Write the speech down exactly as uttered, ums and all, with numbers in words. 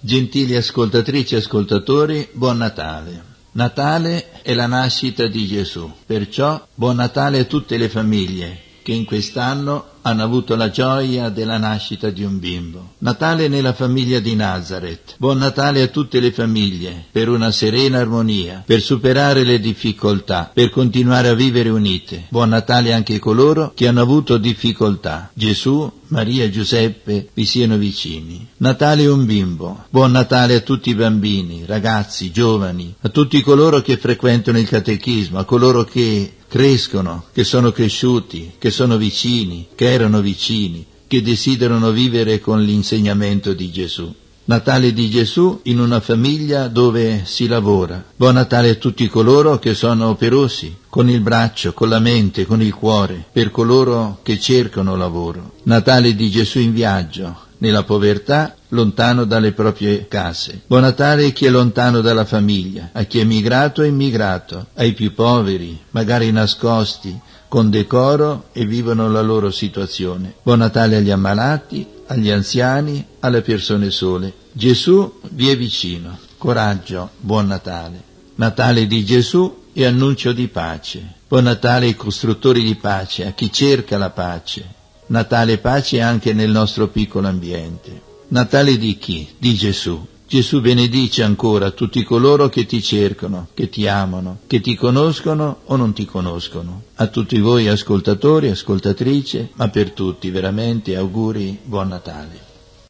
Gentili ascoltatrici e ascoltatori, buon Natale. Natale è la nascita di Gesù, perciò buon Natale a tutte le famiglie che in quest'anno hanno avuto la gioia della nascita di un bimbo. Natale nella famiglia di Nazareth. Buon Natale a tutte le famiglie, per una serena armonia, per superare le difficoltà, per continuare a vivere unite. Buon Natale anche a coloro che hanno avuto difficoltà. Gesù, Maria e Giuseppe vi siano vicini. Natale è un bimbo. Buon Natale a tutti i bambini, ragazzi, giovani, a tutti coloro che frequentano il catechismo, a coloro che crescono, che sono cresciuti, che sono vicini, che erano vicini, che desiderano vivere con l'insegnamento di Gesù. Natale di Gesù in una famiglia dove si lavora. Buon Natale a tutti coloro che sono operosi, con il braccio, con la mente, con il cuore, per coloro che cercano lavoro. Natale di Gesù in viaggio, nella povertà, lontano dalle proprie case. Buon Natale a chi è lontano dalla famiglia, a chi è migrato e immigrato, ai più poveri, magari nascosti, con decoro e vivono la loro situazione. Buon Natale agli ammalati, agli anziani, alle persone sole. Gesù vi è vicino. Coraggio, buon Natale. Natale di Gesù e annuncio di pace. Buon Natale ai costruttori di pace, a chi cerca la pace. Natale e pace anche nel nostro piccolo ambiente. Natale di chi? Di Gesù. Gesù benedice ancora tutti coloro che ti cercano, che ti amano, che ti conoscono o non ti conoscono. A tutti voi ascoltatori, ascoltatrici, ma per tutti veramente auguri, buon Natale.